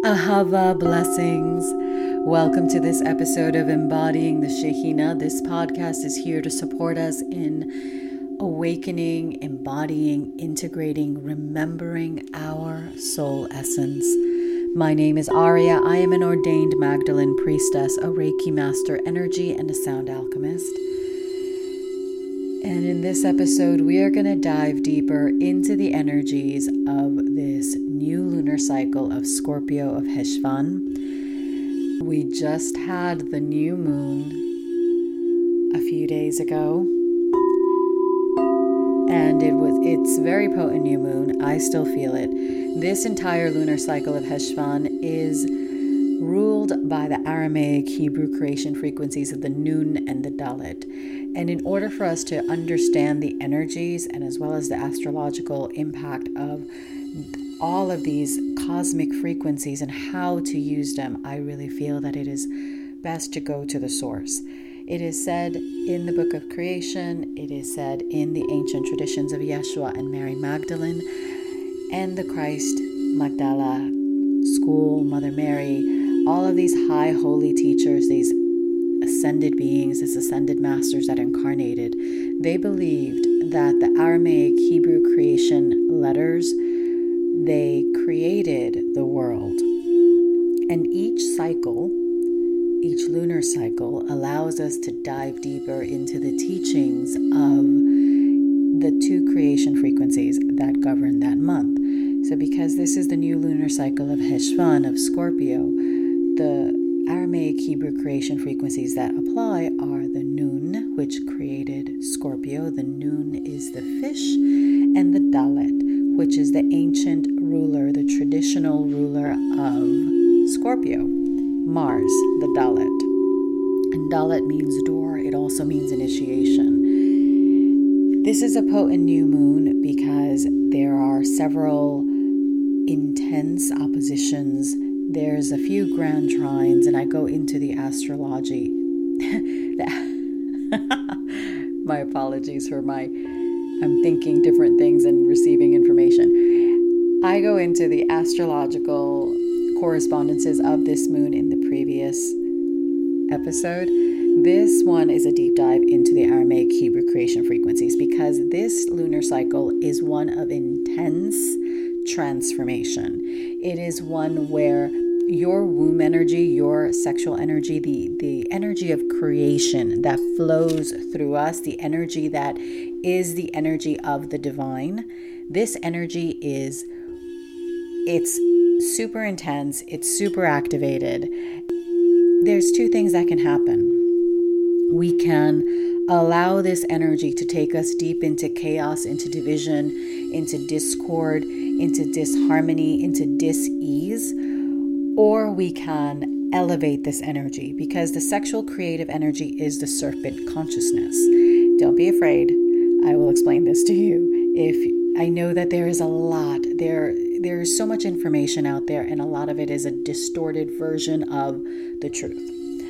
Ahava blessings. Welcome to this episode of Embodying the Shekhinah. This podcast is here to support us in awakening, embodying, integrating, remembering our soul essence. My name is Aria. I am an ordained Magdalene priestess, a Reiki master energy, and a sound alchemist. And in this episode, we are going to dive deeper into the energies of this new lunar cycle of Scorpio of Heshvan. We just had the new moon a few days ago, and it's very potent new moon. I still feel it. This entire lunar cycle of Heshvan is ruled by the Aramaic Hebrew creation frequencies of the Nun and the Dalet. And in order for us to understand the energies and as well as the astrological impact of all of these cosmic frequencies and how to use them, I really feel that it is best to go to the source. It is said in the book of creation, it is said in the ancient traditions of Yeshua and Mary Magdalene and the Christ Magdala school, Mother Mary, all of these high holy teachers, these ascended beings, these ascended masters that incarnated, they believed that the Aramaic Hebrew creation letters, they created the world. And each cycle, each lunar cycle, allows us to dive deeper into the teachings of the two creation frequencies that govern that month. So because this is the new lunar cycle of Heshvan, of Scorpio, the Aramaic Hebrew creation frequencies that apply are the Nun, which created Scorpio. The Nun is the fish, and the Dalet, which is the ancient ruler, the traditional ruler of Scorpio, Mars, the Dalet. And Dalet means door. It also means initiation. This is a potent new moon because there are several intense oppositions. There's a few grand trines, and I go into the astrology. My apologies for I'm thinking different things and receiving information. I go into the astrological correspondences of this moon in the previous episode. This one is a deep dive into the Aramaic Hebrew creation frequencies because this lunar cycle is one of intense transformation. It is one where your womb energy, your sexual energy, the energy of creation that flows through us, the energy that is the energy of the divine, this energy it's super intense, it's super activated. There's two things that can happen. We can allow this energy to take us deep into chaos, into division, into discord, into disharmony, into dis-ease, or we can elevate this energy because the sexual creative energy is the serpent consciousness. Don't be afraid. I will explain this to you. I know that there is a lot, there is so much information out there, and a lot of it is a distorted version of the truth.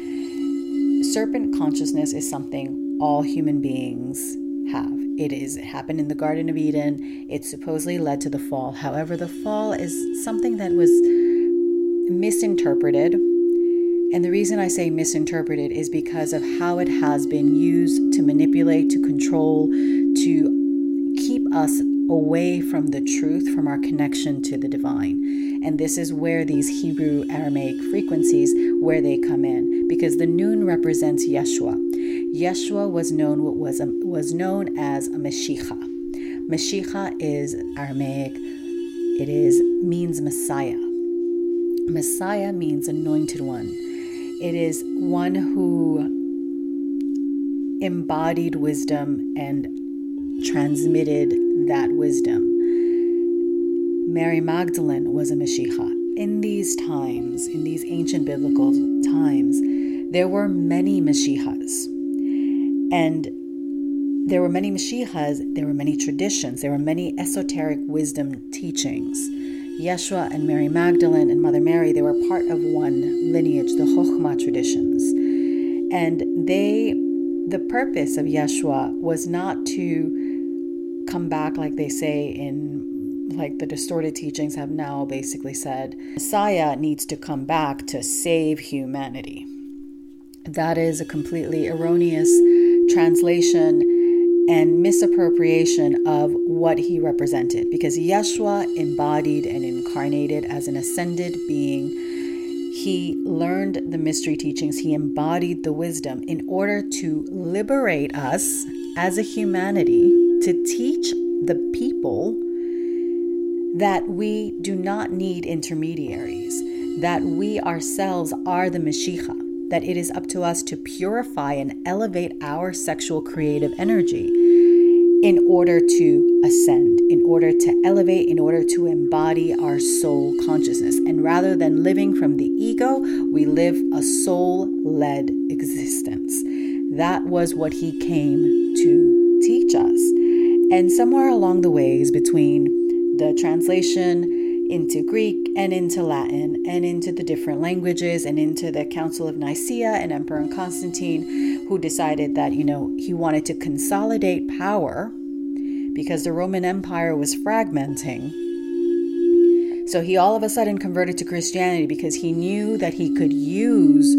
Serpent consciousness is something all human beings have. It happened in the Garden of Eden. It supposedly led to the fall. However, the fall is something that was misinterpreted. And the reason I say misinterpreted is because of how it has been used to manipulate, to control, to keep us away from the truth, from our connection to the divine. And this is where these Hebrew Aramaic frequencies, where they come in, because the Nun represents Yeshua. Yeshua was known as a Mashiach. Mashiach is Aramaic. It means Messiah. Messiah means anointed one. It is one who embodied wisdom and transmitted that wisdom. Mary Magdalene was a Mashiach. In these times, in these ancient biblical times, there were many Mashiachs. And there were many Mashiachs, there were many traditions, there were many esoteric wisdom teachings. Yeshua and Mary Magdalene and Mother Mary, they were part of one lineage, the Chokhmah traditions. And the purpose of Yeshua was not to come back, like they say in like the distorted teachings have now basically said, Messiah needs to come back to save humanity. That is a completely erroneous translation and misappropriation of what he represented, because Yeshua embodied and incarnated as an ascended being. He learned the mystery teachings. He embodied the wisdom in order to liberate us as a humanity, to teach the people that we do not need intermediaries, that we ourselves are the Mashiach, that it is up to us to purify and elevate our sexual creative energy in order to ascend, in order to elevate, in order to embody our soul consciousness. And rather than living from the ego, we live a soul-led existence. That was what he came to teach us. And somewhere along the ways between the translation into Greek and into Latin and into the different languages and into the Council of Nicaea and Emperor Constantine, who decided that, he wanted to consolidate power because the Roman Empire was fragmenting. So he all of a sudden converted to Christianity because he knew that he could use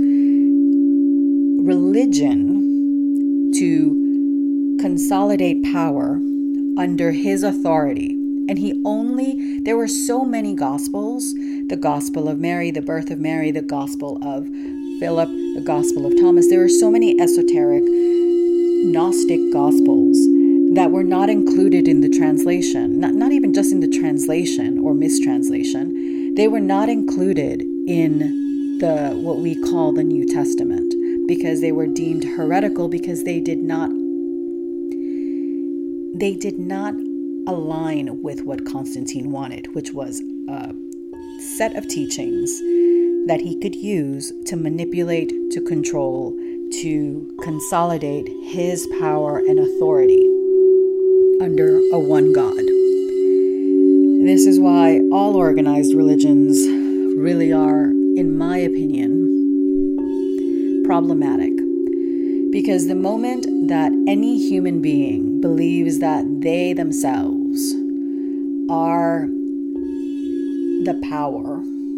religion to consolidate power under his authority. And there were so many gospels, the Gospel of Mary, the birth of Mary, the Gospel of Philip, the Gospel of Thomas. There were so many esoteric Gnostic gospels that were not included in the translation, not even just in the translation or mistranslation. They were not included in what we call the New Testament because they were deemed heretical, because they did not align with what Constantine wanted, which was a set of teachings that he could use to manipulate, to control, to consolidate his power and authority under a one God. This is why all organized religions really are, in my opinion, problematic. Because the moment that any human being believes that they themselves are the power,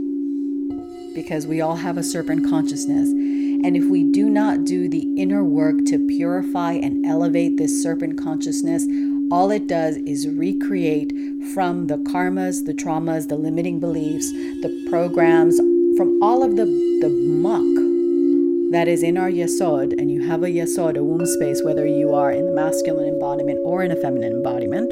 because we all have a serpent consciousness, and if we do not do the inner work to purify and elevate this serpent consciousness, all it does is recreate from the karmas, the traumas, the limiting beliefs, the programs, from all of the muck that is in our yesod. And you have a yesod, a womb space, whether you are in the masculine embodiment or in a feminine embodiment.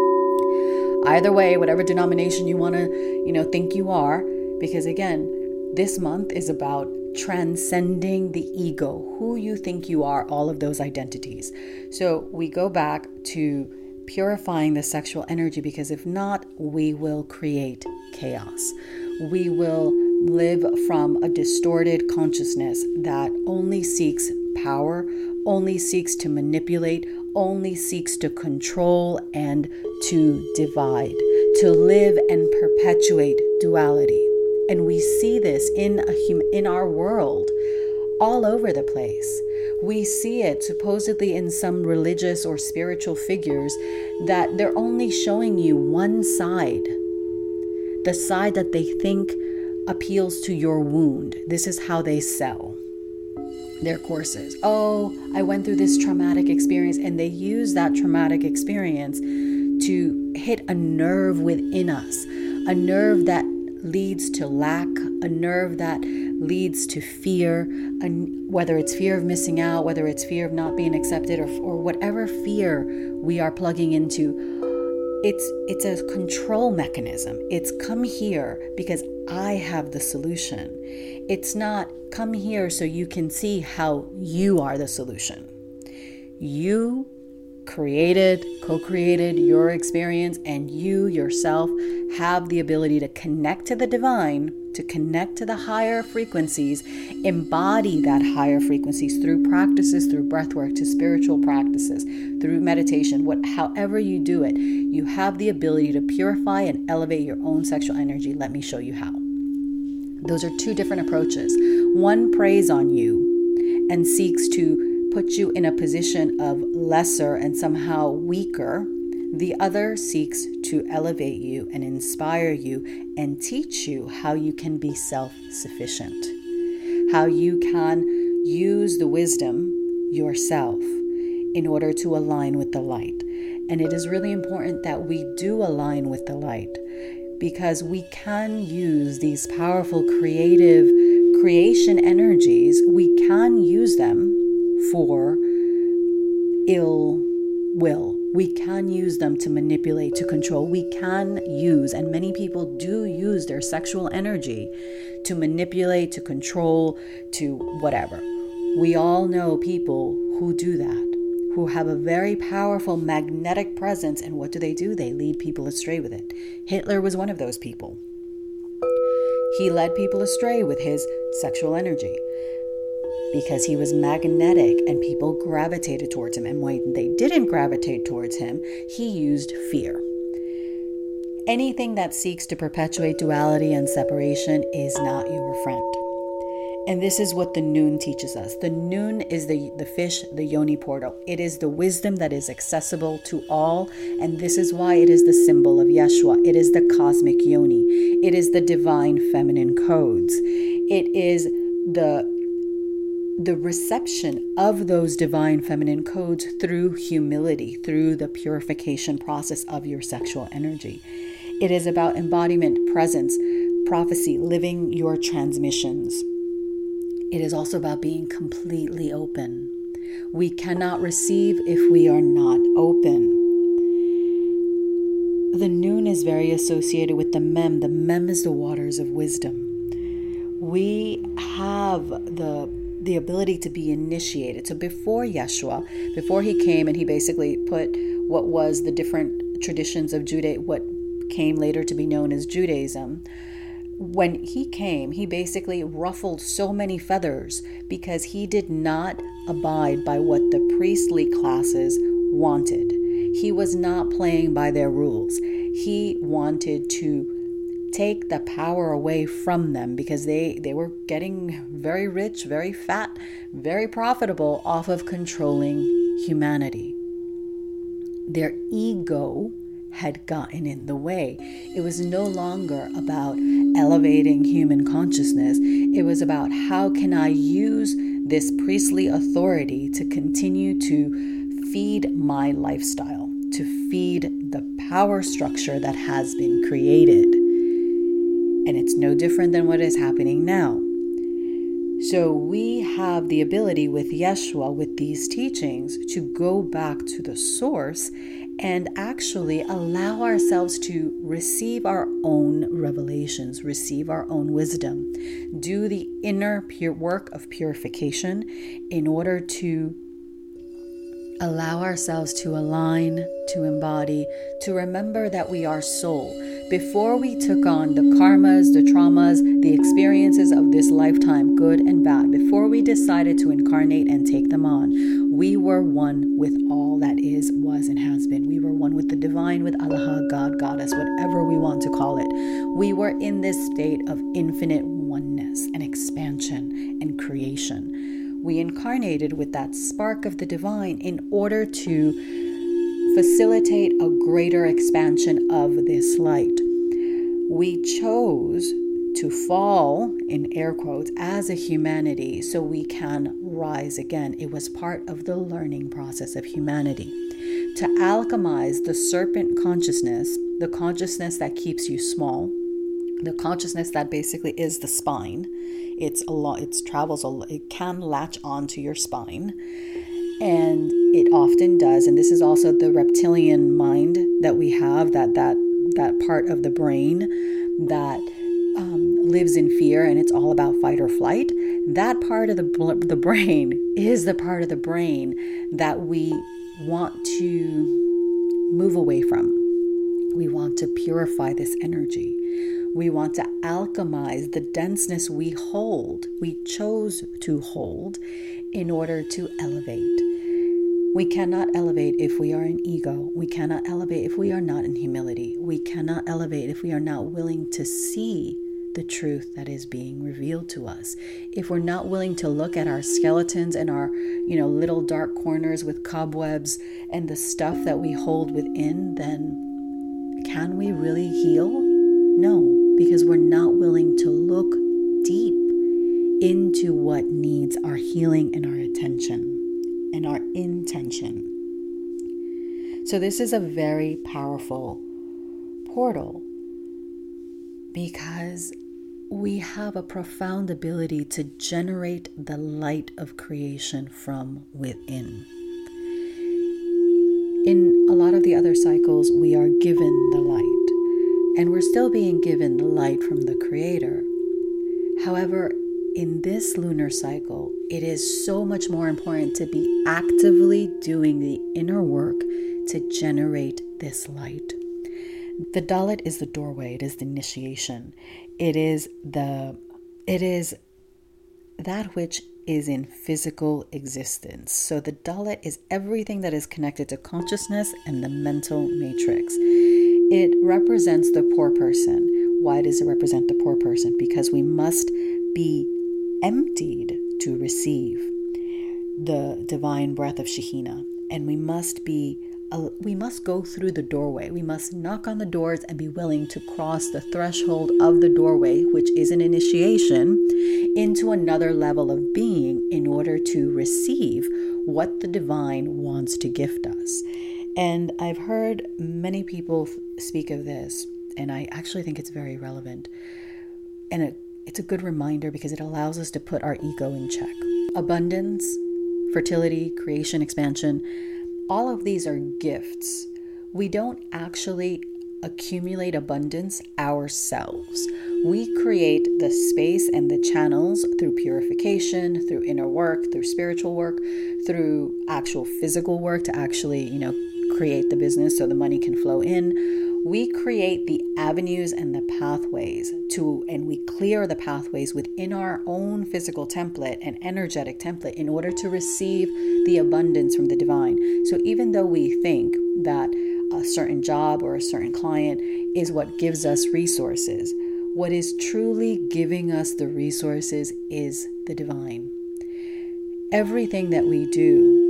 Either way, whatever denomination you want to, think you are, because again, this month is about transcending the ego, who you think you are, all of those identities. So we go back to purifying the sexual energy, because if not, we will create chaos. We will live from a distorted consciousness that only seeks power, only seeks to manipulate, only seeks to control and to divide, to live and perpetuate duality. And we see this in our world all over the place. We see it supposedly in some religious or spiritual figures that they're only showing you one side, the side that they think appeals to your wound. This is how they sell their courses. Oh, I went through this traumatic experience, and they use that traumatic experience to hit a nerve within us, a nerve that leads to lack, a nerve that leads to fear, whether it's fear of missing out, whether it's fear of not being accepted, or whatever fear we are plugging into. It's a control mechanism. It's come here because I have the solution. It's not come here so you can see how you are the solution. You co-created your experience, and you yourself have the ability to connect to the divine, to connect to the higher frequencies, embody that higher frequencies through practices, through breathwork, to spiritual practices, through meditation, however you do it. You have the ability to purify and elevate your own sexual energy. Let me show you how. Those are two different approaches. One preys on you and seeks to put you in a position of lesser and somehow weaker The other seeks to elevate you and inspire you and teach you how you can be self-sufficient, how you can use the wisdom yourself in order to align with the light. And it is really important that we do align with the light, because we can use these powerful creation energies. We can use them for ill will. We can use them to manipulate, to control. We can use, and many people do use, their sexual energy to manipulate, to control, to whatever. We all know people who do that, who have a very powerful magnetic presence. And what do? They lead people astray with it. Hitler was one of those people. He led people astray with his sexual energy because he was magnetic and people gravitated towards him. And when they didn't gravitate towards him, he used fear. Anything that seeks to perpetuate duality and separation is not your friend. And this is what the Noon teaches us. The Noon is the fish, the yoni portal. It is the wisdom that is accessible to all. And this is why it is the symbol of Yeshua. It is the cosmic yoni. It is the divine feminine codes. It is the reception of those divine feminine codes through humility, through the purification process of your sexual energy. It is about embodiment, presence, prophecy, living your transmissions. It is also about being completely open. We cannot receive if we are not open. The Noon is very associated with the Mem. The Mem is the waters of wisdom. We have the ability to be initiated. So before Yeshua, before he came and he basically put what was the different traditions of Judaism, what came later to be known as Judaism, when he came, he basically ruffled so many feathers because he did not abide by what the priestly classes wanted. He was not playing by their rules. He wanted to take the power away from them because they were getting very rich, very fat, very profitable off of controlling humanity. Their ego had gotten in the way. It was no longer about elevating human consciousness. It was about how can I use this priestly authority to continue to feed my lifestyle, to feed the power structure that has been created. And it's no different than what is happening now. So we have the ability with Yeshua, with these teachings, to go back to the source and actually allow ourselves to receive our own revelations, receive our own wisdom, do the inner pure work of purification in order to allow ourselves to align, to embody, to remember that we are soul. Before we took on the karmas, the traumas, the experiences of this lifetime, good and bad, before we decided to incarnate and take them on, we were one with all that is, was, and has been. We were one with the divine, with Allah, God, Goddess, whatever we want to call it. We were in this state of infinite oneness and expansion and creation. We incarnated with that spark of the divine in order to facilitate a greater expansion of this light. We chose to fall, in air quotes, as a humanity so we can rise again. It was part of the learning process of humanity. To alchemize the serpent consciousness, the consciousness that keeps you small, the consciousness that basically is the spine. It can latch onto your spine, and it often does. And this is also the reptilian mind that we have, that part of the brain that lives in fear, and it's all about fight or flight. That part of the brain is the part of the brain that we want to move away from. We want to purify this energy. We want to alchemize the denseness we chose to hold in order to elevate. We cannot elevate if we are in ego. We cannot elevate if we are not in humility. We cannot elevate if we are not willing to see the truth that is being revealed to us. If we're not willing to look at our skeletons and our, little dark corners with cobwebs and the stuff that we hold within, then can we really heal? No, because we're not willing to look deep into what needs our healing and our attention and our intention. So this is a very powerful portal because we have a profound ability to generate the light of creation from within. In a lot of the other cycles, we are given the light, and we're still being given the light from the Creator. However, in this lunar cycle, it is so much more important to be actively doing the inner work to generate this light. The Dalit is the doorway. It is the initiation. It is that which is in physical existence. So the Dalit is everything that is connected to consciousness and the mental matrix. It represents the poor person. Why does it represent the poor person? Because we must be emptied to receive the divine breath of Shekhinah, and we must go through the doorway. We must knock on the doors and be willing to cross the threshold of the doorway, which is an initiation into another level of being in order to receive what the divine wants to gift us. And I've heard many people speak of this, and I actually think it's very relevant. And it's a good reminder because it allows us to put our ego in check. Abundance, fertility, creation, expansion, all of these are gifts. We don't actually accumulate abundance ourselves. We create the space and the channels through purification, through inner work, through spiritual work, through actual physical work to actually, create the business so the money can flow in. We create the avenues and the pathways and we clear the pathways within our own physical template and energetic template in order to receive the abundance from the divine. So even though we think that a certain job or a certain client is what gives us resources, what is truly giving us the resources is the divine. Everything that we do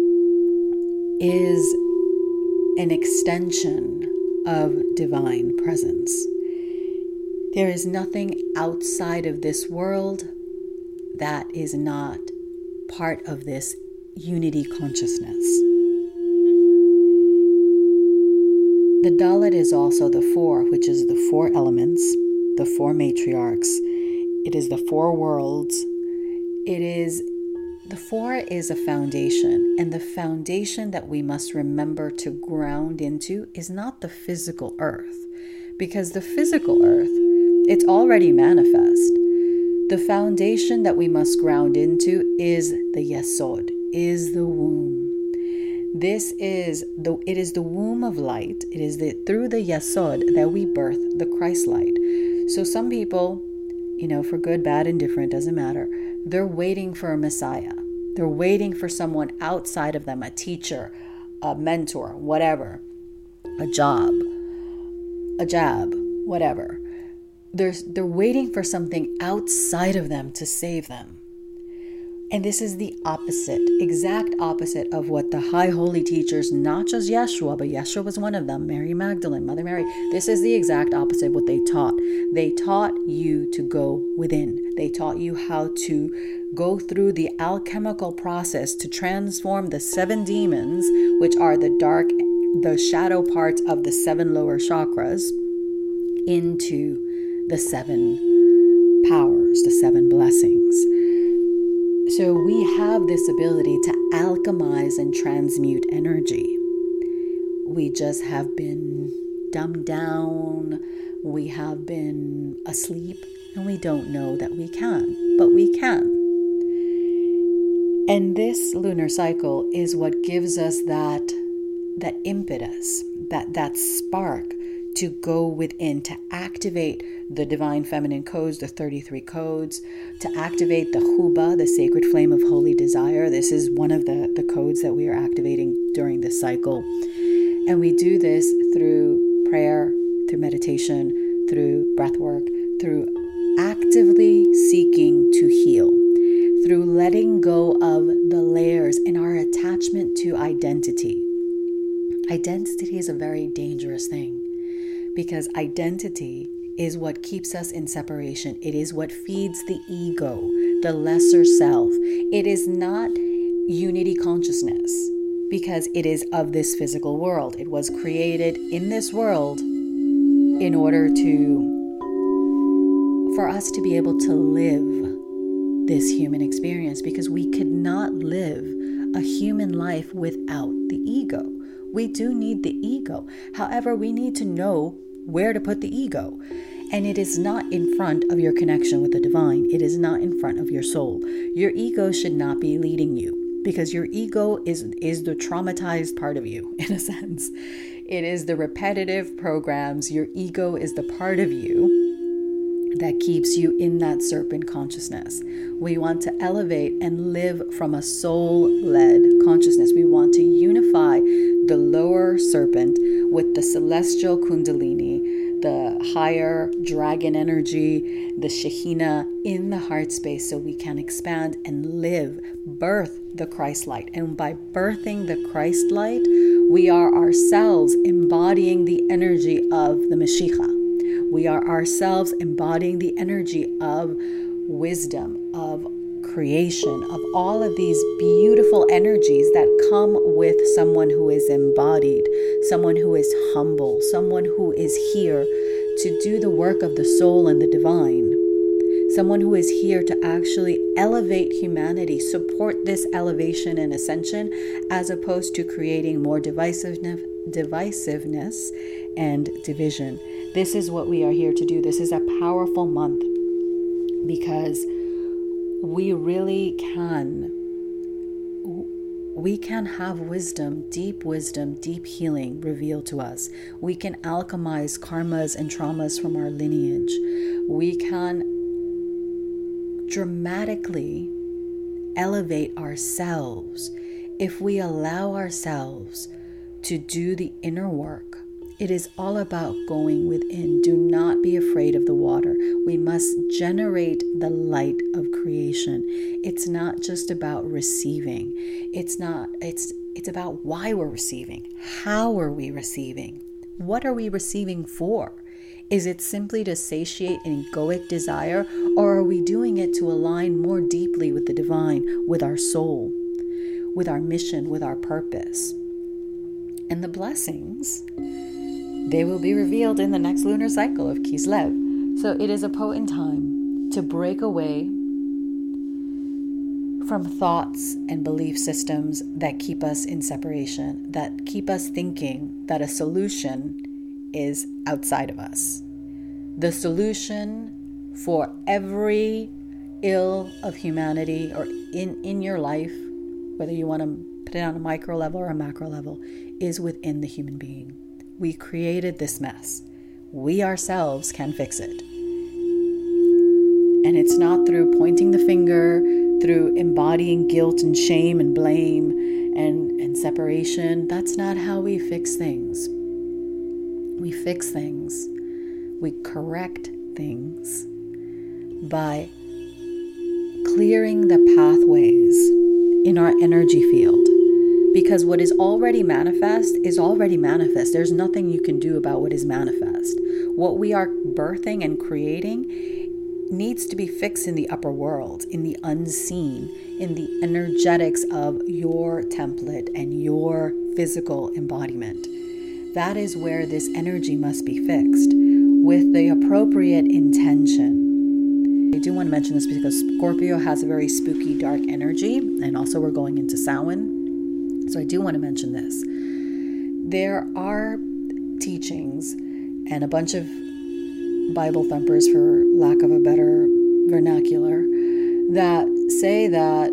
is an extension of divine presence. There is nothing outside of this world that is not part of this unity consciousness. The Dalit is also the four, which is the four elements, the four matriarchs. It is the four worlds. The four is a foundation, and the foundation that we must remember to ground into is not the physical earth, because the physical earth, it's already manifest. The foundation that we must ground into is the Yesod, is the womb. It is the womb of light. It is through the Yesod that we birth the Christ light. So some people, for good, bad, indifferent, doesn't matter. They're waiting for a Messiah. They're waiting for someone outside of them, a teacher, a mentor, whatever, a jab, whatever. They're waiting for something outside of them to save them. And this is the opposite, exact opposite of what the high holy teachers, not just Yeshua, but Yeshua was one of them, Mary Magdalene, Mother Mary. This is the exact opposite of what they taught. They taught you to go within. They taught you how to go through the alchemical process to transform the 7 demons, which are the shadow parts of the 7 lower chakras, into the 7 powers, the 7 blessings. So we have this ability to alchemize and transmute energy. We just have been dumbed down, we have been asleep, and we don't know that we can, but we can. And this lunar cycle is what gives us that impetus, that spark to go within, to activate the divine feminine codes, the 33 codes, to activate the Huba, the sacred flame of holy desire. This is one of the codes that we are activating during this cycle. And we do this through prayer, through meditation, through breath work, through identity. Identity is a very dangerous thing because identity is what keeps us in separation. It is what feeds the ego, the lesser self. It is not unity consciousness because it is of this physical world. It was created in this world in order for us to be able to live this human experience, because we could not live a human life without the ego. We do need the ego. However, we need to know where to put the ego. And it is not in front of your connection with the divine. It is not in front of your soul. Your ego should not be leading you, because your ego is the traumatized part of you, in a sense. It is the repetitive programs. Your ego is the part of you that keeps you in that serpent consciousness. We want to elevate and live from a soul-led consciousness. We want to unify the lower serpent with the celestial kundalini, the higher dragon energy, the Shekhinah in the heart space, so we can expand and live, birth the Christ light. And by birthing the Christ light, we are ourselves embodying the energy of the Mashiach. We are ourselves embodying the energy of wisdom, of creation, of all of these beautiful energies that come with someone who is embodied, someone who is humble, someone who is here to do the work of the soul and the divine, someone who is here to actually elevate humanity, support this elevation and ascension, as opposed to creating more divisiveness and division. This is what we are here to do. This is a powerful month because we really can have wisdom, deep healing revealed to us. We can alchemize karmas and traumas from our lineage. We can dramatically elevate ourselves if we allow ourselves to do the inner work. It is all about going within. Do not be afraid of the water. We must generate the light of creation. It's not just about receiving. It's about why we're receiving. How are we receiving? What are we receiving for? Is it simply to satiate an egoic desire, or are we doing it to align more deeply with the divine, with our soul, with our mission, with our purpose? And the blessings, they will be revealed in the next lunar cycle of Kislev. So it is a potent time to break away from thoughts and belief systems that keep us in separation, that keep us thinking that a solution is outside of us. The solution for every ill of humanity or in your life, whether you want to put it on a micro level or a macro level, is within the human being. We created this mess. We ourselves can fix it. And it's not through pointing the finger, through embodying guilt and shame and blame and separation. That's not how we fix things. We fix things, we correct things by clearing the pathways in our energy field. Because what is already manifest is already manifest. There's nothing you can do about what is manifest. What we are birthing and creating needs to be fixed in the upper world, in the unseen, in the energetics of your template and your physical embodiment. That is where this energy must be fixed with the appropriate intention. I do want to mention this because Scorpio has a very spooky, dark energy, and also we're going into Samhain. So I do want to mention this. There are teachings and a bunch of Bible thumpers, for lack of a better vernacular, that say that,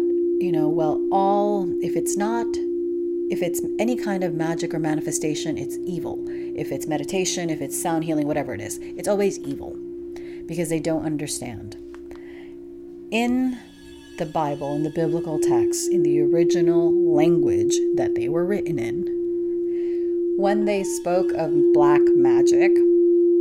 if it's any kind of magic or manifestation, it's evil. If it's meditation, if it's sound healing, whatever it is, it's always evil because they don't understand. In the Bible, in the biblical text, in the original language that they were written in, when they spoke of black magic,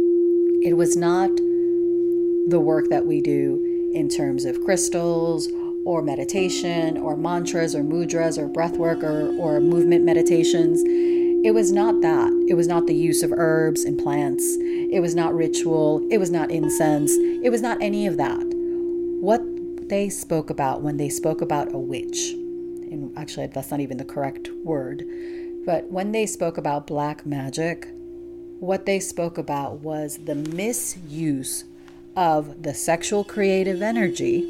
it was not the work that we do in terms of crystals or meditation or mantras or mudras or breath work or movement meditations. It was not that. It was not the use of herbs and plants. It was not ritual. It was not incense. It was not any of that. What they spoke about when they spoke about a witch, and actually that's not even the correct word, but when they spoke about black magic, what they spoke about was the misuse of the sexual creative energy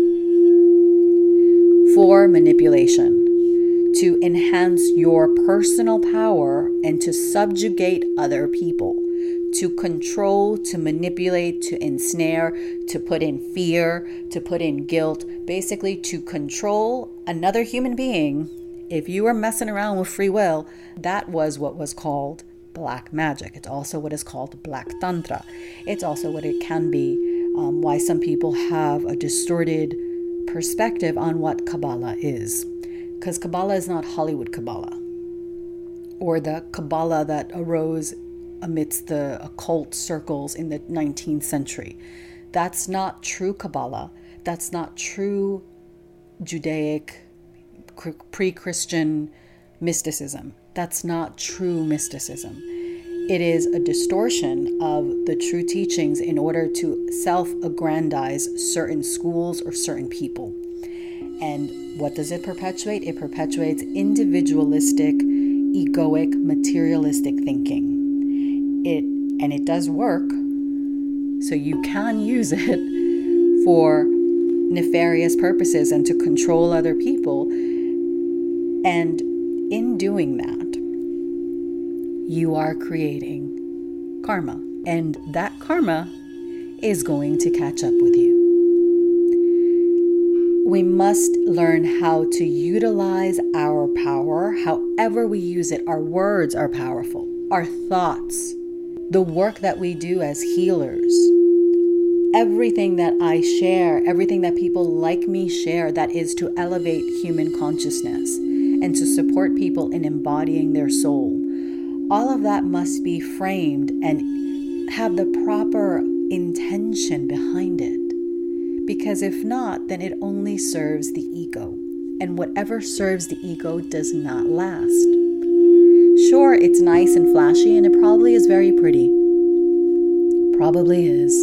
for manipulation, to enhance your personal power and to subjugate other people, to control, to manipulate, to ensnare, to put in fear, to put in guilt, basically to control another human being. If you were messing around with free will, that was what was called black magic. It's also what is called black tantra. It's also what it can be, why some people have a distorted perspective on what Kabbalah is. Because Kabbalah is not Hollywood Kabbalah, or the Kabbalah that arose amidst the occult circles in the 19th century. That's not true Kabbalah. That's not true Judaic, pre-Christian mysticism. That's not true mysticism. It is a distortion of the true teachings in order to self-aggrandize certain schools or certain people. And what does it perpetuate? It perpetuates individualistic, egoic, materialistic thinking. It does work, so you can use it for nefarious purposes and to control other people. And in doing that, you are creating karma. And that karma is going to catch up with you. We must learn how to utilize our power, however we use it. Our words are powerful. Our thoughts, the work that we do as healers, everything that I share, everything that people like me share, that is to elevate human consciousness and to support people in embodying their soul. All of that must be framed and have the proper intention behind it. Because if not, then it only serves the ego. And whatever serves the ego does not last. Sure, it's nice and flashy, and it probably is very pretty. Probably is.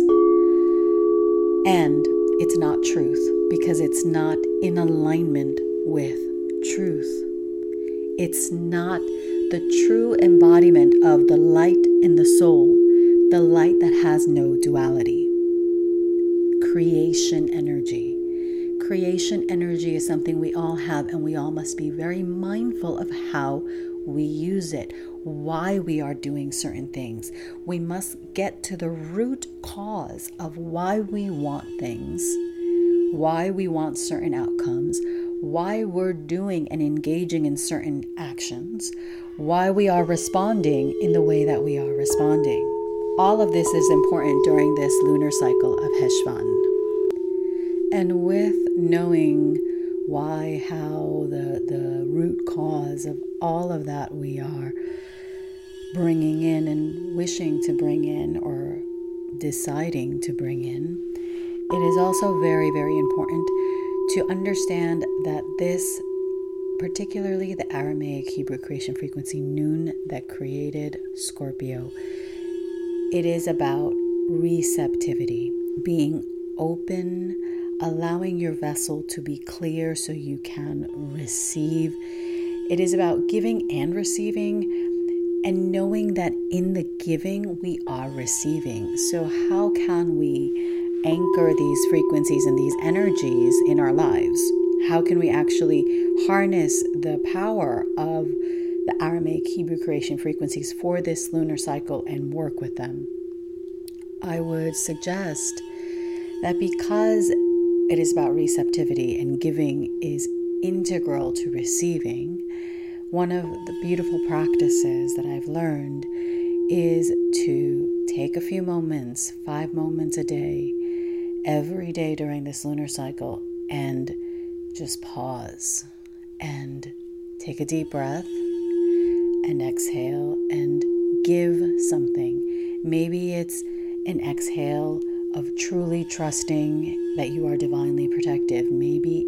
And it's not truth, because it's not in alignment with truth. It's not the true embodiment of the light in the soul, the light that has no duality. Creation energy. Creation energy is something we all have, and we all must be very mindful of how we use it, why we are doing certain things. We must get to the root cause of why we want things, why we want certain outcomes, why we're doing and engaging in certain actions, why we are responding in the way that we are responding. All of this is important during this lunar cycle of Heshvan. And with knowing why, how, the root cause of all of that we are bringing in and wishing to bring in or deciding to bring in, it is also very, very important to understand that this, particularly the Aramaic Hebrew creation frequency Nun that created Scorpio, it is about receptivity, being open, allowing your vessel to be clear so you can receive. It is about giving and receiving, and knowing that in the giving we are receiving. So how can we anchor these frequencies and these energies in our lives? How can we actually harness the power of the Aramaic Hebrew creation frequencies for this lunar cycle and work with them? I would suggest that because it is about receptivity and giving is integral to receiving, one of the beautiful practices that I've learned is to take a few moments, 5 moments a day, every day during this lunar cycle, and just pause and take a deep breath and exhale and give something. Maybe it's an exhale of truly trusting that you are divinely protected. Maybe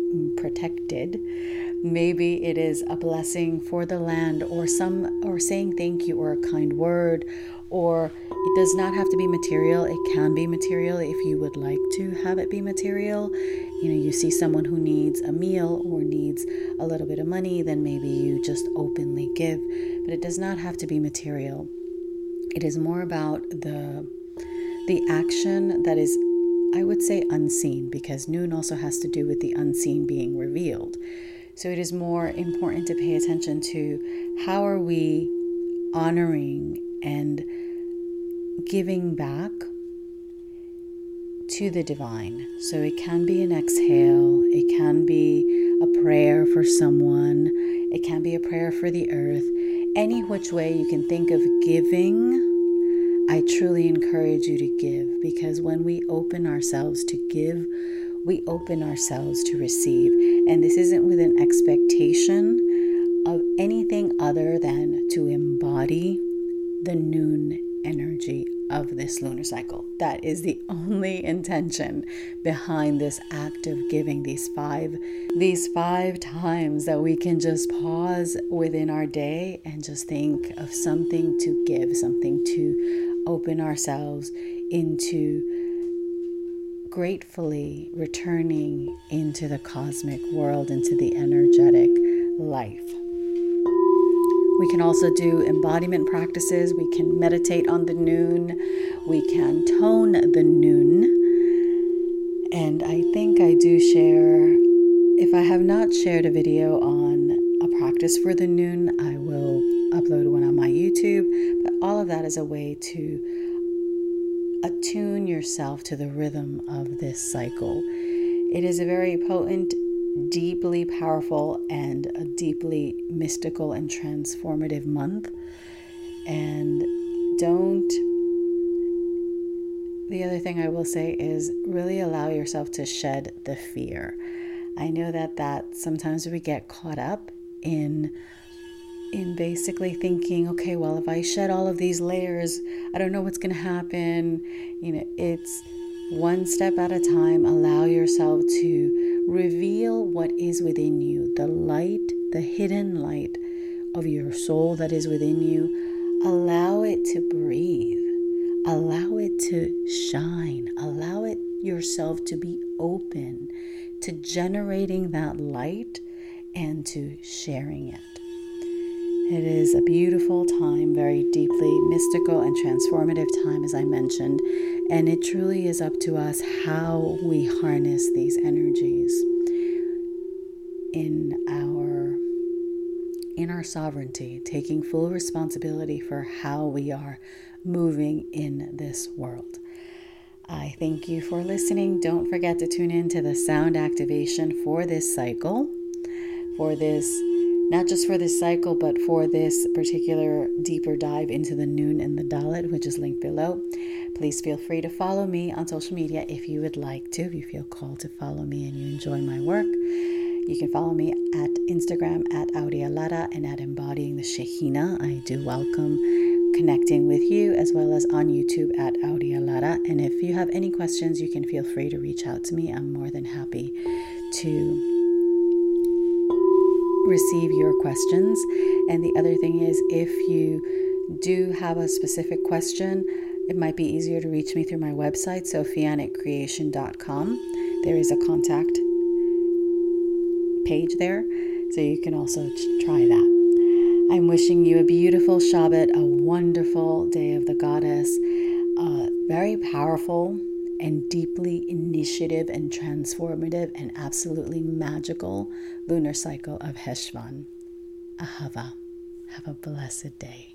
it is a blessing for the land, or saying thank you, or a kind word, or it does not have to be material. It can be material if you would like to have it be material. You see someone who needs a meal or needs a little bit of money, then maybe you just openly give, but it does not have to be material. It is more about the action that is, I would say, unseen, because noon also has to do with the unseen being revealed. So it is more important to pay attention to how are we honoring and giving back to the divine. So it can be an exhale, it can be a prayer for someone, it can be a prayer for the earth. Any which way you can think of giving, I truly encourage you to give, because when we open ourselves to give, we open ourselves to receive. And this isn't with an expectation of anything other than to embody the noon energy of this lunar cycle. That is the only intention behind this act of giving, these five times that we can just pause within our day and just think of something to give, something to open ourselves into, gratefully returning into the cosmic world, into the energetic life. We can also do embodiment practices. We can meditate on the noon. We can tone the noon. And I think I do share, if I have not shared a video on a practice for the noon, I will upload one on my YouTube. But all of that is a way to attune yourself to the rhythm of this cycle. It is a very potent, deeply powerful, and a deeply mystical and transformative month. And the other thing I will say is really allow yourself to shed the fear. I know that sometimes we get caught up in basically thinking, okay, well, if I shed all of these layers, I don't know what's going to happen. It's one step at a time. Allow yourself to reveal what is within you, the light, the hidden light of your soul that is within you. Allow it to breathe. Allow it to shine. Allow it yourself to be open to generating that light and to sharing it. It is a beautiful time, very deeply mystical and transformative time, as I mentioned, and it truly is up to us how we harness these energies in our sovereignty, taking full responsibility for how we are moving in this world. I thank you for listening. Don't forget to tune in to the sound activation for this cycle, not just for this cycle, but for this particular deeper dive into the noon and the Dalit, which is linked below. Please feel free to follow me on social media if you would like to, if you feel called to follow me and you enjoy my work. You can follow me at Instagram at Audialara and at Embodying the Shekhinah. I do welcome connecting with you, as well as on YouTube at Audialara. And if you have any questions, you can feel free to reach out to me. I'm more than happy to receive your questions. And the other thing is, if you do have a specific question, it might be easier to reach me through my website, sophianicreation.com. There is a contact page there, so you can also try that. I'm wishing you a beautiful Shabbat, a wonderful day of the goddess, a very powerful and deeply initiative and transformative and absolutely magical lunar cycle of Heshvan. Ahava. Have a blessed day.